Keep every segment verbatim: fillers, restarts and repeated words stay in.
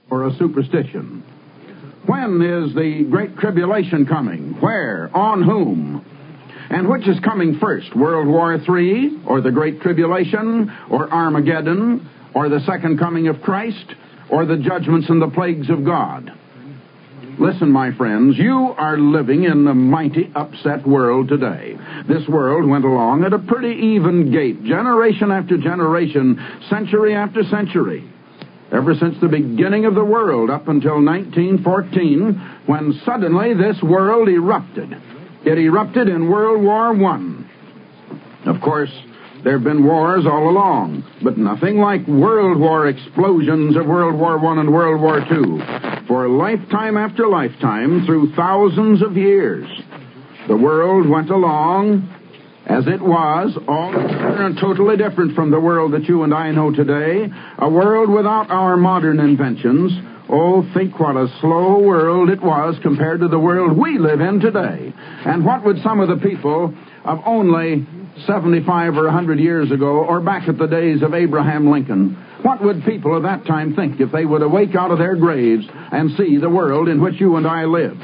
or a superstition. When is the Great Tribulation coming? Where? On whom? And which is coming first, World War Three, or the Great Tribulation, or Armageddon, or the second coming of Christ, or the judgments and the plagues of God? Listen, my friends, you are living in a mighty upset world today. This world went along at a pretty even gait, generation after generation, century after century, ever since the beginning of the world up until nineteen fourteen, when suddenly this world erupted. It erupted in World War One. Of course, there have been wars all along, but nothing like World War explosions of World War One and World War Two. For lifetime after lifetime, through thousands of years, the world went along as it was, altogether and totally different from the world that you and I know today, a world without our modern inventions. Oh, think what a slow world it was compared to the world we live in today. And what would some of the people of only seventy-five or one hundred years ago, or back at the days of Abraham Lincoln, what would people of that time think if they would awake out of their graves and see the world in which you and I live?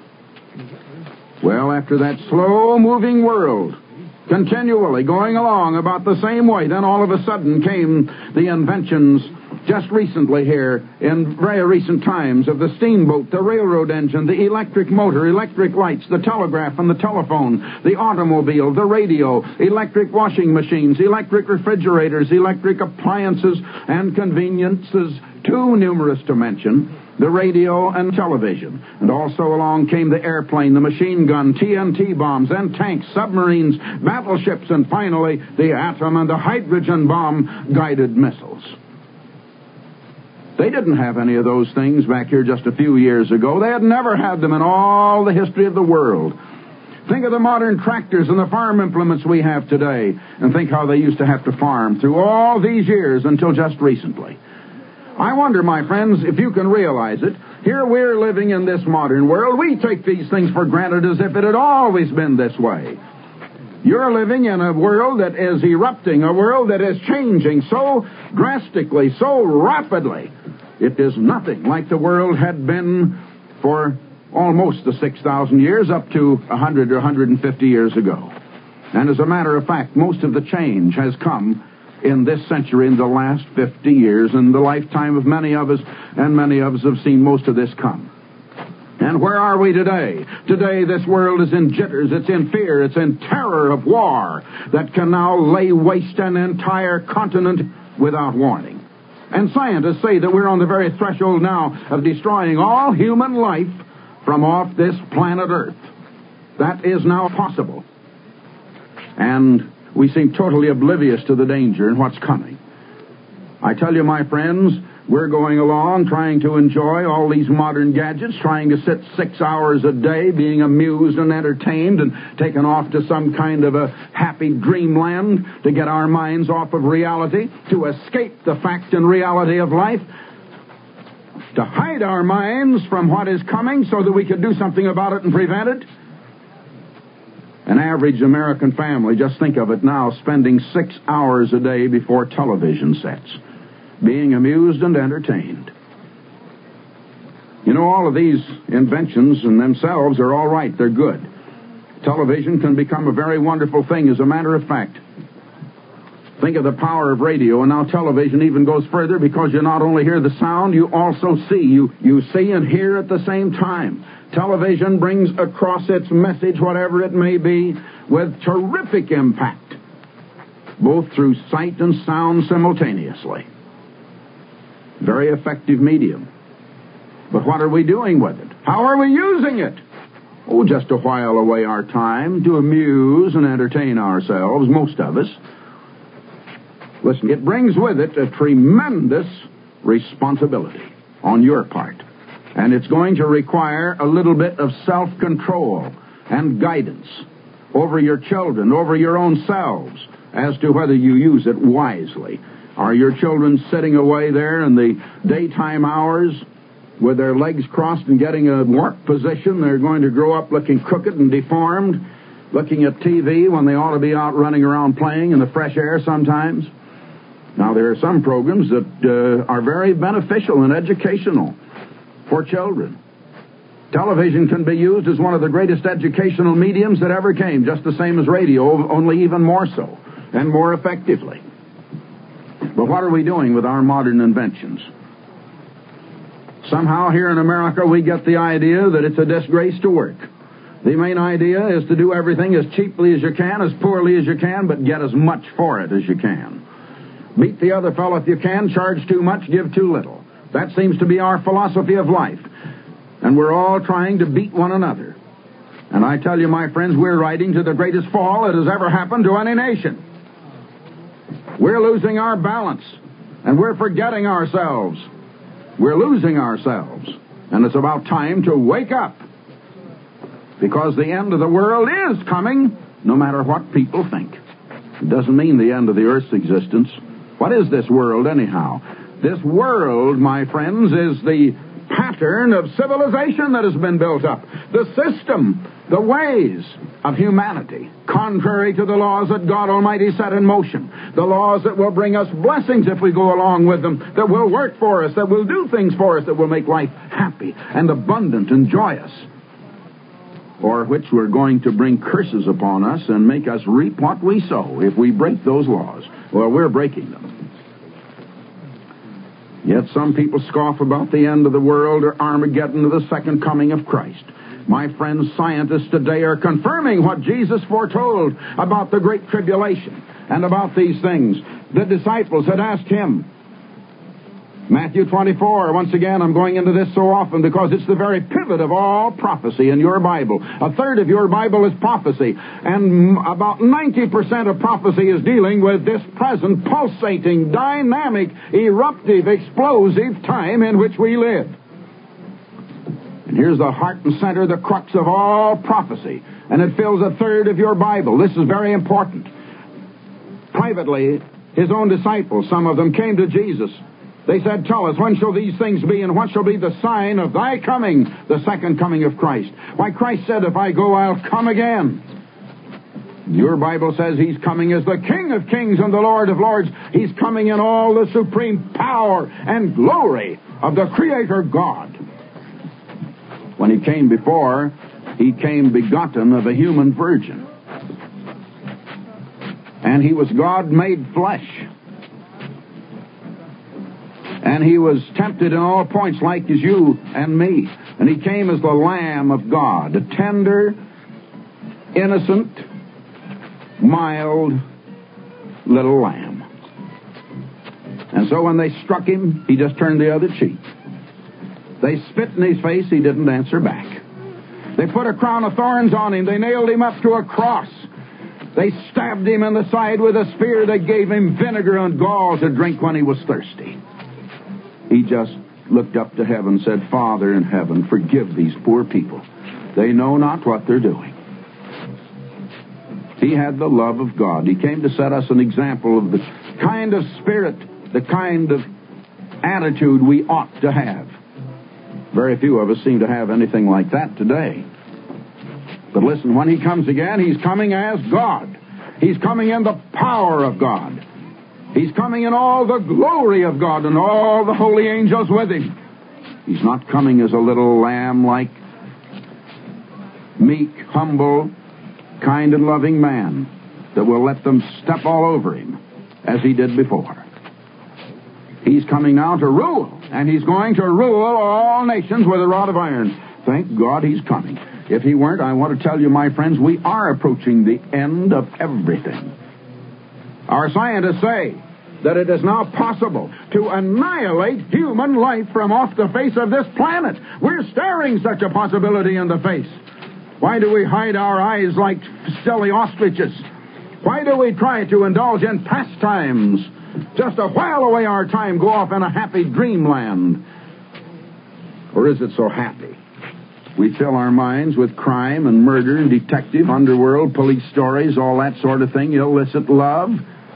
Well, after that slow-moving world, continually going along about the same way, then all of a sudden came the inventions just recently here, in very recent times, of the steamboat, the railroad engine, the electric motor, electric lights, the telegraph and the telephone, the automobile, the radio, electric washing machines, electric refrigerators, electric appliances and conveniences, too numerous to mention, the radio and television. And also along came the airplane, the machine gun, T N T bombs and tanks, submarines, battleships, and finally the atom and the hydrogen bomb-guided missiles. They didn't have any of those things back here just a few years ago. They had never had them in all the history of the world. Think of the modern tractors and the farm implements we have today, and think how they used to have to farm through all these years until just recently. I wonder, my friends, if you can realize it. Here we're living in this modern world. We take these things for granted as if it had always been this way. You're living in a world that is erupting, a world that is changing so drastically, so rapidly. It is nothing like the world had been for almost the six thousand years, up to one hundred or one hundred fifty years ago. And as a matter of fact, most of the change has come in this century, in the last fifty years, in the lifetime of many of us, and many of us have seen most of this come. And where are we today? Today, this world is in jitters, it's in fear, it's in terror of war that can now lay waste an entire continent without warning. And scientists say that we're on the very threshold now of destroying all human life from off this planet Earth. That is now possible. And we seem totally oblivious to the danger and what's coming. I tell you, my friends, we're going along trying to enjoy all these modern gadgets, trying to sit six hours a day being amused and entertained and taken off to some kind of a happy dreamland to get our minds off of reality, to escape the fact and reality of life, to hide our minds from what is coming so that we could do something about it and prevent it. An average American family, just think of it now, spending six hours a day before television sets, being amused and entertained. You know, all of these inventions in themselves are all right. They're good. Television can become a very wonderful thing, as a matter of fact. Think of the power of radio, and now television even goes further because you not only hear the sound, you also see. You, you see and hear at the same time. Television brings across its message, whatever it may be, with terrific impact, both through sight and sound simultaneously. Very effective medium. But what are we doing with it? How are we using it? Oh, just to while away our time, to amuse and entertain ourselves, most of us. Listen, it brings with it a tremendous responsibility on your part. And it's going to require a little bit of self-control and guidance over your children, over your own selves, as to whether you use it wisely. Are your children sitting away there in the daytime hours with their legs crossed and getting a warped position? They're going to grow up looking crooked and deformed, looking at T V when they ought to be out running around playing in the fresh air sometimes. Now, there are some programs that uh, are very beneficial and educational for children. Television can be used as one of the greatest educational mediums that ever came, just the same as radio, only even more so and more effectively. But what are we doing with our modern inventions? Somehow here in America we get the idea that it's a disgrace to work. The main idea is to do everything as cheaply as you can, as poorly as you can, but get as much for it as you can. Beat the other fellow if you can, charge too much, give too little. That seems to be our philosophy of life. And we're all trying to beat one another. And I tell you, my friends, we're riding to the greatest fall that has ever happened to any nation. We're losing our balance, and we're forgetting ourselves. We're losing ourselves. And it's about time to wake up. Because the end of the world is coming, no matter what people think. It doesn't mean the end of the earth's existence. What is this world, anyhow? This world, my friends, is the pattern of civilization that has been built up. The system, the ways of humanity, contrary to the laws that God Almighty set in motion. The laws that will bring us blessings if we go along with them, that will work for us, that will do things for us, that will make life happy and abundant and joyous. Or which we're going to bring curses upon us and make us reap what we sow if we break those laws. Well, we're breaking them. Yet some people scoff about the end of the world or Armageddon or the second coming of Christ. My friends, scientists today are confirming what Jesus foretold about the Great Tribulation and about these things. The disciples had asked him, Matthew twenty-four, once again, I'm going into this so often because it's the very pivot of all prophecy in your Bible. A third of your Bible is prophecy, and about ninety percent of prophecy is dealing with this present, pulsating, dynamic, eruptive, explosive time in which we live. And here's the heart and center, the crux of all prophecy, and it fills a third of your Bible. This is very important. Privately, his own disciples, some of them, came to Jesus. They said, tell us, when shall these things be, and what shall be the sign of thy coming, the second coming of Christ? Why, Christ said, if I go, I'll come again. Your Bible says he's coming as the King of kings and the Lord of lords. He's coming in all the supreme power and glory of the Creator God. When he came before, he came begotten of a human virgin. And he was God made flesh. And he was tempted in all points like as you and me. And he came as the Lamb of God, a tender, innocent, mild little lamb. And so when they struck him, he just turned the other cheek. They spit in his face, he didn't answer back. They put a crown of thorns on him. They nailed him up to a cross. They stabbed him in the side with a spear. They gave him vinegar and gall to drink when he was thirsty. He just looked up to heaven and said, Father in heaven, forgive these poor people. They know not what they're doing. He had the love of God. He came to set us an example of the kind of spirit, the kind of attitude we ought to have. Very few of us seem to have anything like that today. But listen, when he comes again, he's coming as God. He's coming in the power of God. He's coming in all the glory of God and all the holy angels with him. He's not coming as a little lamb-like, meek, humble, kind and loving man that will let them step all over him as he did before. He's coming now to rule, and he's going to rule all nations with a rod of iron. Thank God he's coming. If he weren't, I want to tell you, my friends, we are approaching the end of everything. Our scientists say that it is now possible to annihilate human life from off the face of this planet. We're staring such a possibility in the face. Why do we hide our eyes like silly ostriches? Why do we try to indulge in pastimes just to while away our time, go off in a happy dreamland? Or is it so happy? We fill our minds with crime and murder and detective, underworld, police stories, all that sort of thing, illicit love.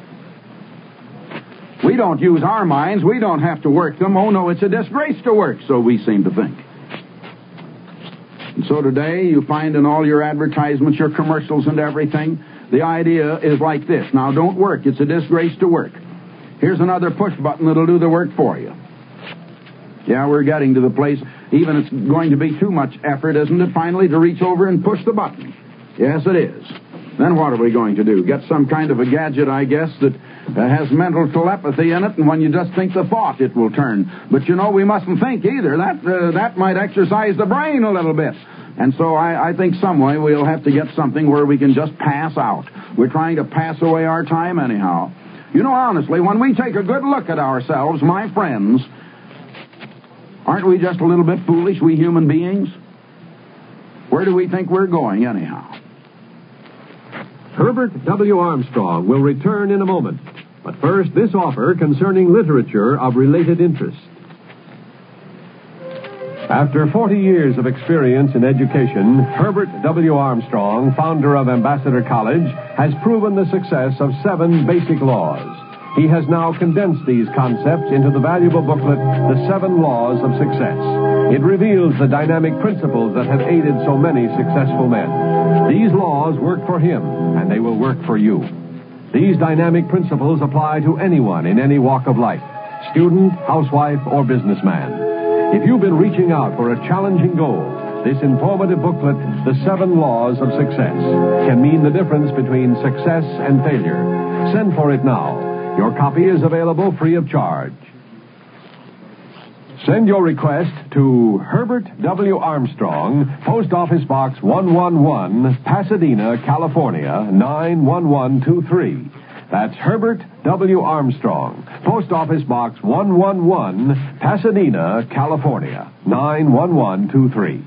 We don't use our minds. We don't have to work them. Oh, no, it's a disgrace to work, so we seem to think. And so today, you find in all your advertisements, your commercials and everything, the idea is like this. Now, don't work. It's a disgrace to work. Here's another push button that'll do the work for you. Yeah, we're getting to the place, even it's going to be too much effort, isn't it, finally, to reach over and push the button? Yes, it is. Then what are we going to do? Get some kind of a gadget, I guess, that uh, has mental telepathy in it, and when you just think the thought, it will turn. But, you know, we mustn't think either. That uh, that might exercise the brain a little bit. And so I, I think some way we'll have to get something where we can just pass out. We're trying to pass away our time anyhow. You know, honestly, when we take a good look at ourselves, my friends, aren't we just a little bit foolish, we human beings? Where do we think we're going anyhow? Herbert W. Armstrong will return in a moment. But first, this offer concerning literature of related interest. After forty years of experience in education, Herbert W. Armstrong, founder of Ambassador College, has proven the success of seven basic laws. He has now condensed these concepts into the valuable booklet, The Seven Laws of Success. It reveals the dynamic principles that have aided so many successful men. These laws work for him, and they will work for you. These dynamic principles apply to anyone in any walk of life, student, housewife, or businessman. If you've been reaching out for a challenging goal, this informative booklet, The Seven Laws of Success, can mean the difference between success and failure. Send for it now. Your copy is available free of charge. Send your request to Herbert W. Armstrong, Post Office Box one one one, Pasadena, California, nine one one two three. That's Herbert W. Armstrong, Post Office Box one one one, Pasadena, California, nine one one two three.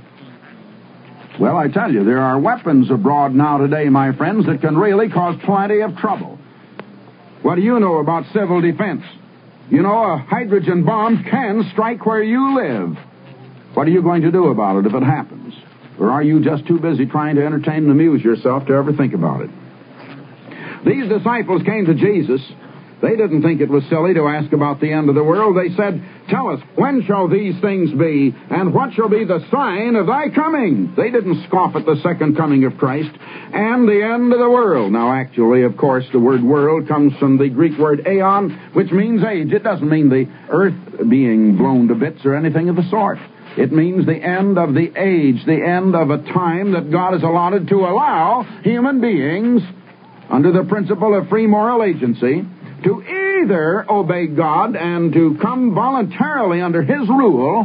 Well, I tell you, there are weapons abroad now today, my friends, that can really cause plenty of trouble. What do you know about civil defense? You know, a hydrogen bomb can strike where you live. What are you going to do about it if it happens? Or are you just too busy trying to entertain and amuse yourself to ever think about it? These disciples came to Jesus. They didn't think it was silly to ask about the end of the world. They said, "Tell us, when shall these things be, and what shall be the sign of thy coming?" They didn't scoff at the second coming of Christ and the end of the world. Now, actually, of course, the word world comes from the Greek word aeon, which means age. It doesn't mean the earth being blown to bits or anything of the sort. It means the end of the age, the end of a time that God has allotted to allow human beings, under the principle of free moral agency, to either obey God and to come voluntarily under His rule,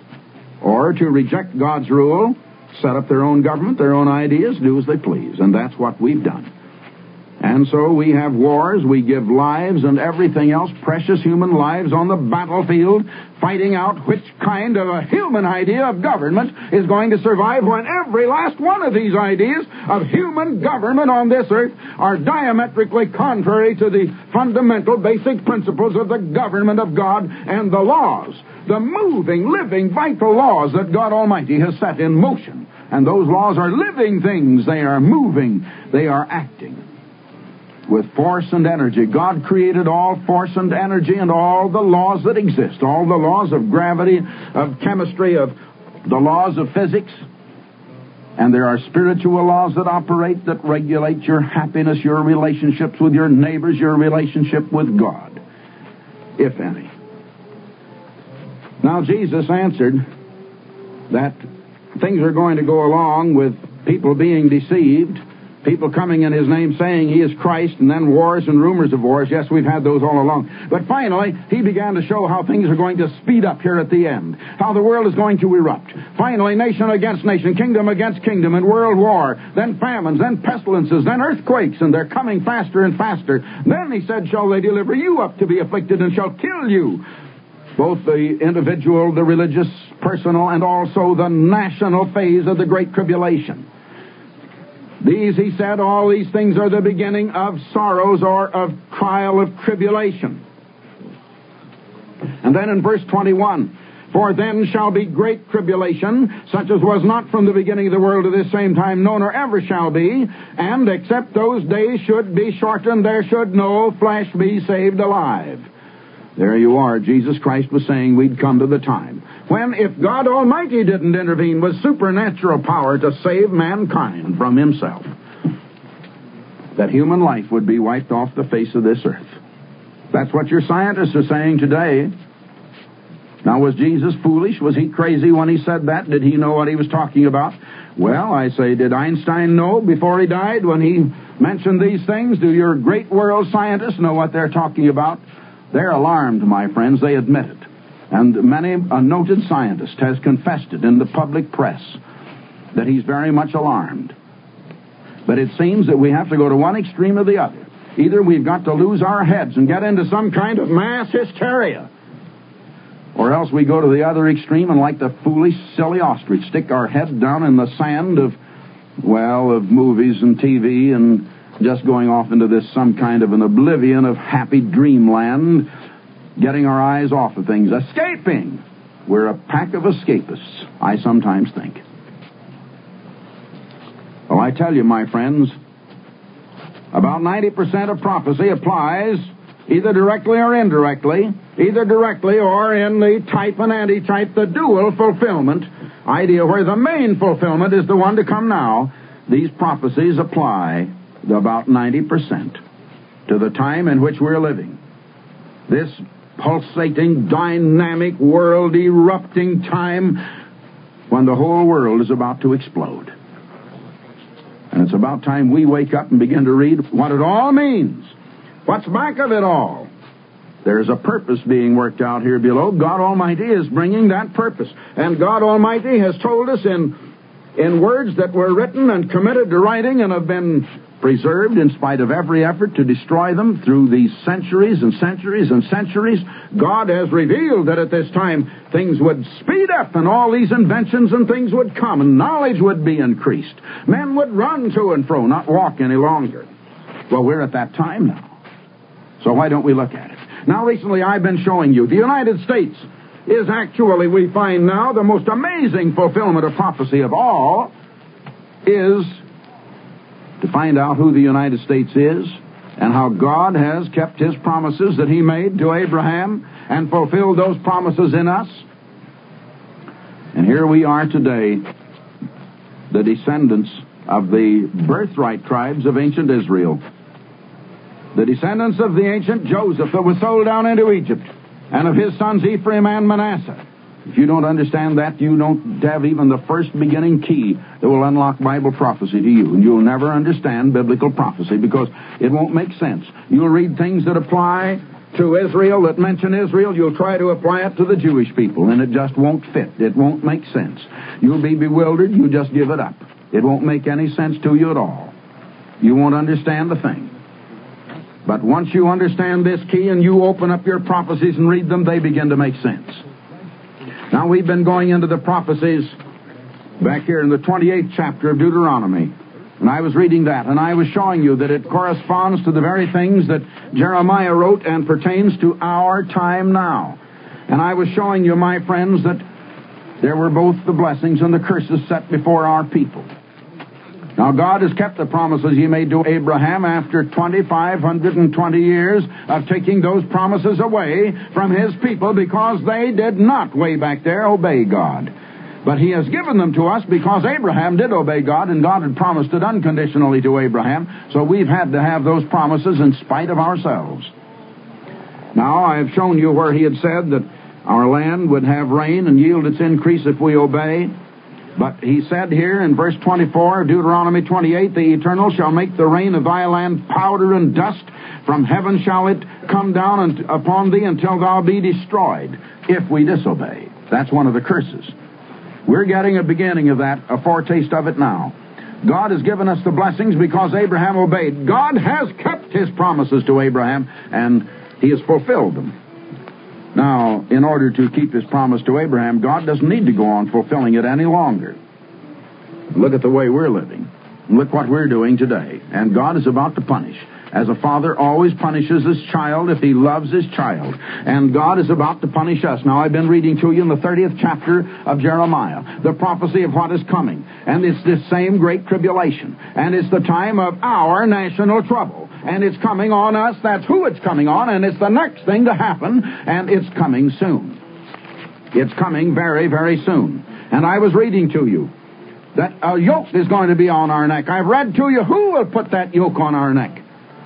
or to reject God's rule, set up their own government, their own ideas, do as they please. And that's what we've done. And so we have wars, we give lives and everything else, precious human lives on the battlefield, fighting out which kind of a human idea of government is going to survive when every last one of these ideas of human government on this earth are diametrically contrary to the fundamental basic principles of the government of God and the laws, the moving, living, vital laws that God Almighty has set in motion. And those laws are living things. They are moving. They are acting with force and energy. God created all force and energy and all the laws that exist, all the laws of gravity, of chemistry, of the laws of physics. And there are spiritual laws that operate, that regulate your happiness, your relationships with your neighbors, your relationship with God, if any. Now, Jesus answered that things are going to go along with people being deceived, people coming in His name saying He is Christ, and then wars and rumors of wars. Yes, we've had those all along. But finally, He began to show how things are going to speed up here at the end, how the world is going to erupt. Finally, nation against nation, kingdom against kingdom, and world war, then famines, then pestilences, then earthquakes, and they're coming faster and faster. Then He said, shall they deliver you up to be afflicted and shall kill you. Both the individual, the religious, personal, and also the national phase of the Great Tribulation. These, He said, all these things are the beginning of sorrows or of trial, of tribulation. And then in verse twenty-one, for then shall be great tribulation, such as was not from the beginning of the world to this same time, no, nor ever shall be. And except those days should be shortened, there should no flesh be saved alive. There you are. Jesus Christ was saying we'd come to the time when, if God Almighty didn't intervene with supernatural power to save mankind from himself, that human life would be wiped off the face of this earth. That's what your scientists are saying today. Now, was Jesus foolish? Was he crazy when he said that? Did he know what he was talking about? Well, I say, did Einstein know before he died when he mentioned these things? Do your great world scientists know what they're talking about? They're alarmed, my friends. They admit it. And many a noted scientist has confessed it in the public press that he's very much alarmed. But it seems that we have to go to one extreme or the other. Either we've got to lose our heads and get into some kind of mass hysteria, or else we go to the other extreme and, like the foolish, silly ostrich, stick our head down in the sand of, well, of movies and T V and just going off into this some kind of an oblivion of happy dreamland, getting our eyes off of things, escaping. We're a pack of escapists, I sometimes think. Well, I tell you, my friends, about ninety percent of prophecy applies either directly or indirectly, either directly or in the type and antitype, the dual fulfillment idea, where the main fulfillment is the one to come now. These prophecies apply about ninety percent to the time in which we're living. This pulsating, dynamic, world erupting time when the whole world is about to explode. And it's about time we wake up and begin to read what it all means. What's back of it all? There's a purpose being worked out here below. God Almighty is bringing that purpose. And God Almighty has told us in, in words that were written and committed to writing and have been preserved in spite of every effort to destroy them through these centuries and centuries and centuries. God has revealed that at this time things would speed up and all these inventions and things would come and knowledge would be increased. Men would run to and fro, not walk any longer. Well, we're at that time now. So why don't we look at it? Now, recently I've been showing you the United States is actually, we find now, the most amazing fulfillment of prophecy of all is to find out who the United States is and how God has kept his promises that he made to Abraham and fulfilled those promises in us. And here we are today, the descendants of the birthright tribes of ancient Israel. The descendants of the ancient Joseph that was sold down into Egypt, and of his sons Ephraim and Manasseh. If you don't understand that, you don't have even the first beginning key that will unlock Bible prophecy to you. And you'll never understand biblical prophecy because it won't make sense. You'll read things that apply to Israel, that mention Israel. You'll try to apply it to the Jewish people, and it just won't fit. It won't make sense. You'll be bewildered. You just give it up. It won't make any sense to you at all. You won't understand the thing. But once you understand this key and you open up your prophecies and read them, they begin to make sense. Now, we've been going into the prophecies back here in the twenty-eighth chapter of Deuteronomy. And I was reading that, and I was showing you that it corresponds to the very things that Jeremiah wrote and pertains to our time now. And I was showing you, my friends, that there were both the blessings and the curses set before our people. Now, God has kept the promises he made to Abraham after two thousand five hundred twenty years of taking those promises away from his people because they did not, way back there, obey God. But he has given them to us because Abraham did obey God, and God had promised it unconditionally to Abraham, so we've had to have those promises in spite of ourselves. Now, I have shown you where he had said that our land would have rain and yield its increase if we obey. But he said here in verse twenty-four of Deuteronomy twenty-eight, the Eternal shall make the rain of thy land powder and dust. From heaven shall it come down upon thee until thou be destroyed, if we disobey. That's one of the curses. We're getting a beginning of that, a foretaste of it now. God has given us the blessings because Abraham obeyed. God has kept his promises to Abraham, and he has fulfilled them. Now, in order to keep his promise to Abraham, God doesn't need to go on fulfilling it any longer. Look at the way we're living. Look what we're doing today. And God is about to punish. As a father always punishes his child if he loves his child. And God is about to punish us. Now, I've been reading to you in the thirtieth chapter of Jeremiah, the prophecy of what is coming. And it's this same great tribulation. And it's the time of our national trouble. And it's coming on us. That's who it's coming on. And it's the next thing to happen. And it's coming soon. It's coming very, very soon. And I was reading to you that a yoke is going to be on our neck. I've read to you who will put that yoke on our neck.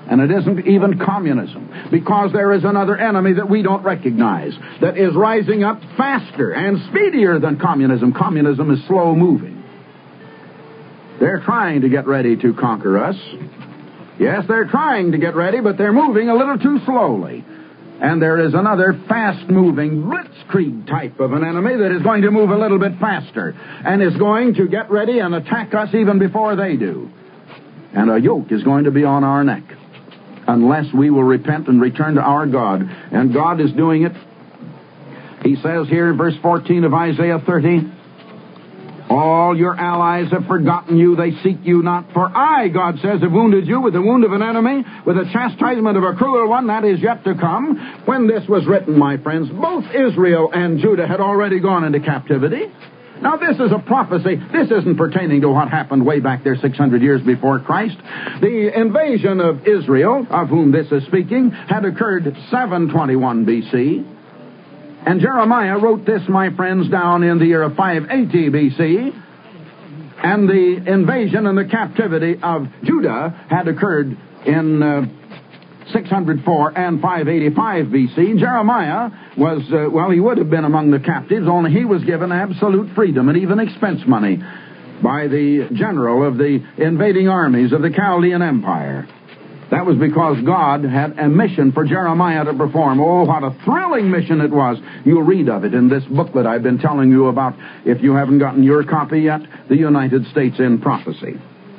And it isn't even communism, because there is another enemy that we don't recognize that is rising up faster and speedier than communism. Communism is slow moving. They're trying to get ready to conquer us. Yes, they're trying to get ready, but they're moving a little too slowly. And there is another fast-moving blitzkrieg type of an enemy that is going to move a little bit faster and is going to get ready and attack us even before they do. And a yoke is going to be on our neck unless we will repent and return to our God. And God is doing it. He says here in verse fourteen of Isaiah thirty, all your allies have forgotten you. They seek you not. For I, God says, have wounded you with the wound of an enemy, with the chastisement of a cruel one that is yet to come. When this was written, my friends, both Israel and Judah had already gone into captivity. Now, this is a prophecy. This isn't pertaining to what happened way back there six hundred years before Christ. The invasion of Israel, of whom this is speaking, had occurred seven twenty-one B C. And Jeremiah wrote this, my friends, down in the year of five eighty B C. And the invasion and the captivity of Judah had occurred in uh, six hundred four and five eighty-five B C. Jeremiah was, uh, well, he would have been among the captives, only he was given absolute freedom and even expense money by the general of the invading armies of the Chaldean Empire. That was because God had a mission for Jeremiah to perform. Oh, what a thrilling mission it was. You'll read of it in this booklet I've been telling you about, if you haven't gotten your copy yet, The United States in Prophecy.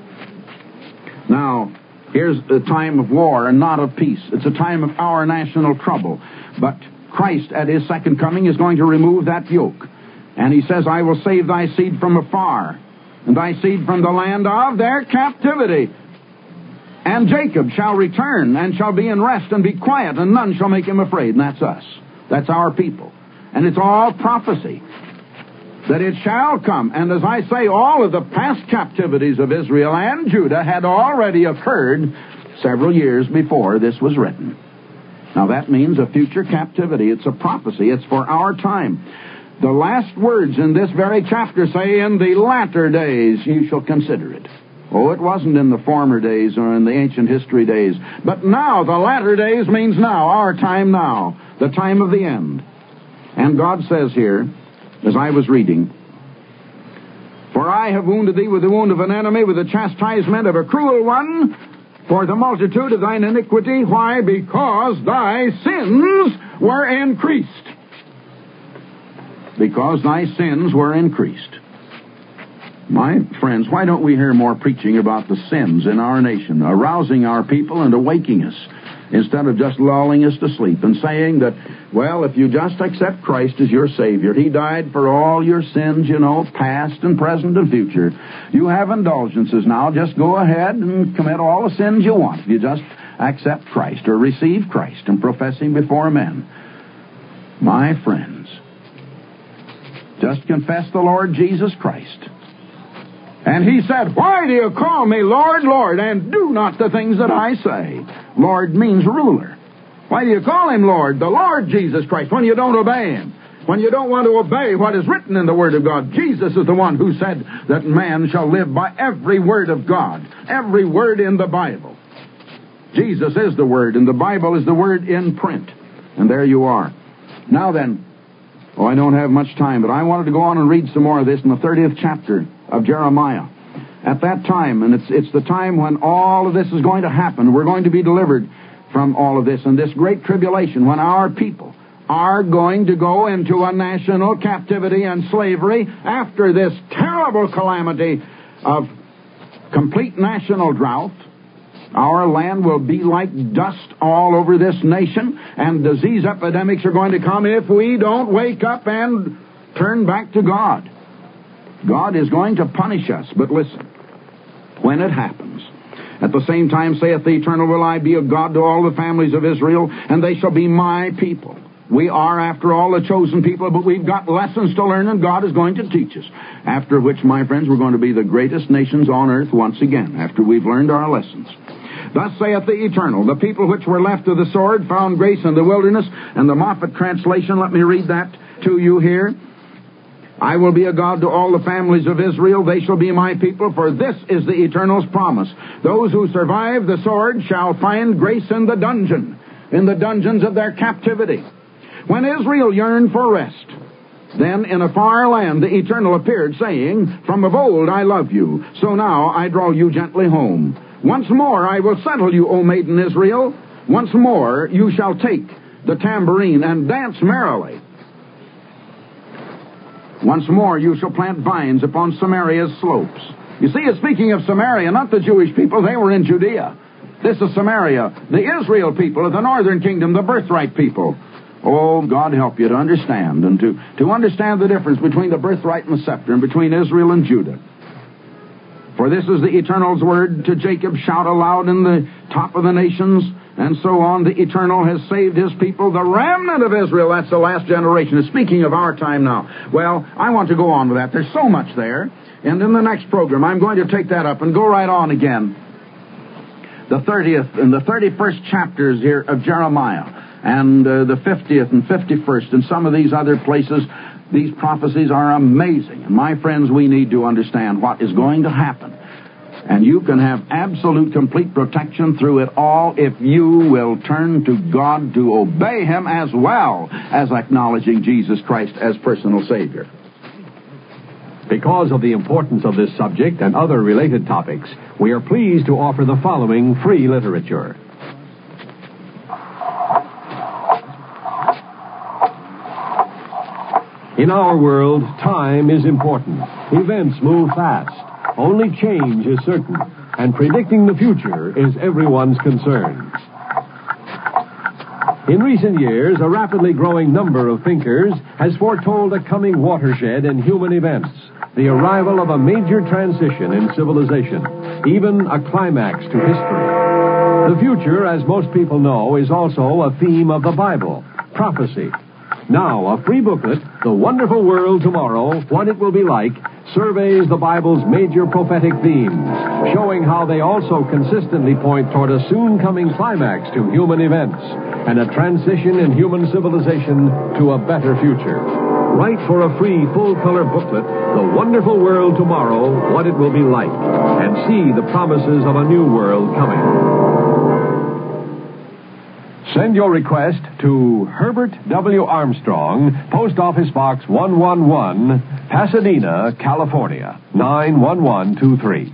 Now, here's a time of war and not of peace. It's a time of our national trouble. But Christ at his second coming is going to remove that yoke. And he says, I will save thy seed from afar, and thy seed from the land of their captivity. And Jacob shall return, and shall be in rest, and be quiet, and none shall make him afraid. And that's us. That's our people. And it's all prophecy that it shall come. And as I say, all of the past captivities of Israel and Judah had already occurred several years before this was written. Now that means a future captivity. It's a prophecy. It's for our time. The last words in this very chapter say, in the latter days you shall consider it. Oh, it wasn't in the former days or in the ancient history days. But now, the latter days means now, our time now, the time of the end. And God says here, as I was reading, for I have wounded thee with the wound of an enemy, with the chastisement of a cruel one, for the multitude of thine iniquity. Why? Because thy sins were increased. Because thy sins were increased. My friends, why don't we hear more preaching about the sins in our nation, arousing our people and awaking us, instead of just lulling us to sleep and saying that, well, if you just accept Christ as your Savior, He died for all your sins, you know, past and present and future. You have indulgences now. Just go ahead and commit all the sins you want if you just accept Christ or receive Christ and profess Him before men. My friends, just confess the Lord Jesus Christ. And He said, why do you call me Lord, Lord, and do not the things that I say? Lord means ruler. Why do you call Him Lord? The Lord Jesus Christ, when you don't obey Him. When you don't want to obey what is written in the Word of God. Jesus is the one who said that man shall live by every word of God. Every word in the Bible. Jesus is the Word, and the Bible is the Word in print. And there you are. Now then, oh, I don't have much time, but I wanted to go on and read some more of this in the thirtieth chapter of Jeremiah. At that time, and it's it's the time when all of this is going to happen. We're going to be delivered from all of this and this great tribulation, when our people are going to go into a national captivity and slavery after this terrible calamity of complete national drought. Our land will be like dust all over this nation, and disease epidemics are going to come if we don't wake up and turn back to God. God is going to punish us, but listen, when it happens, at the same time, saith the Eternal, will I be a God to all the families of Israel, and they shall be my people. We are, after all, a chosen people, but we've got lessons to learn, and God is going to teach us. After which, my friends, we're going to be the greatest nations on earth once again, after we've learned our lessons. Thus saith the Eternal, the people which were left of the sword found grace in the wilderness. And the Moffat translation, let me read that to you here. I will be a God to all the families of Israel. They shall be my people, for this is the Eternal's promise. Those who survive the sword shall find grace in the dungeon, in the dungeons of their captivity. When Israel yearned for rest, then in a far land the Eternal appeared, saying, From of old I love you, so now I draw you gently home. Once more I will settle you, O maiden Israel. Once more you shall take the tambourine and dance merrily. Once more you shall plant vines upon Samaria's slopes. You see, it's speaking of Samaria, not the Jewish people. They were in Judea. This is Samaria, the Israel people of the northern kingdom, the birthright people. Oh, God help you to understand, and to, to understand the difference between the birthright and the scepter, and between Israel and Judah. For this is the Eternal's word to Jacob, shout aloud in the top of the nations, and so on. The Eternal has saved his people, the remnant of Israel. That's the last generation. It's speaking of our time now. Well, I want to go on with that. There's so much there. And in the next program, I'm going to take that up and go right on again. The thirtieth and the thirty-first chapters here of Jeremiah, and uh, the fiftieth and fifty-first, and some of these other places. These prophecies are amazing. And my friends, we need to understand what is going to happen. And you can have absolute, complete protection through it all if you will turn to God to obey Him, as well as acknowledging Jesus Christ as personal Savior. Because of the importance of this subject and other related topics, we are pleased to offer the following free literature. In our world, time is important. Events move fast. Only change is certain, and predicting the future is everyone's concern. In recent years, a rapidly growing number of thinkers has foretold a coming watershed in human events, the arrival of a major transition in civilization, even a climax to history. The future, as most people know, is also a theme of the Bible, prophecy. Now, a free booklet, The Wonderful World Tomorrow, What It Will Be Like, surveys the Bible's major prophetic themes, showing how they also consistently point toward a soon-coming climax to human events and a transition in human civilization to a better future. Write for a free full-color booklet, The Wonderful World Tomorrow, What It Will Be Like, and see the promises of a new world coming. Send your request to Herbert W. Armstrong, Post Office Box one one one, Pasadena, California, nine one one two three.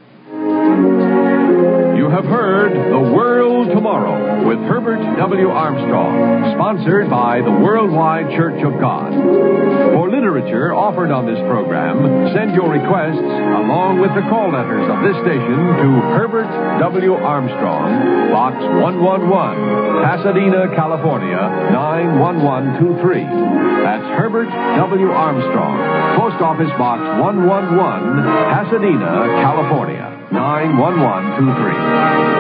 You have heard The World Tomorrow with Herbert W. Armstrong, sponsored by the Worldwide Church of God. For literature offered on this program, send your requests along with the call letters of this station to Herbert W. Armstrong, Box one one one, Pasadena, California, nine one one two three. That's Herbert W. Armstrong, Post Office Box one one one, Pasadena, California, nine one one two three.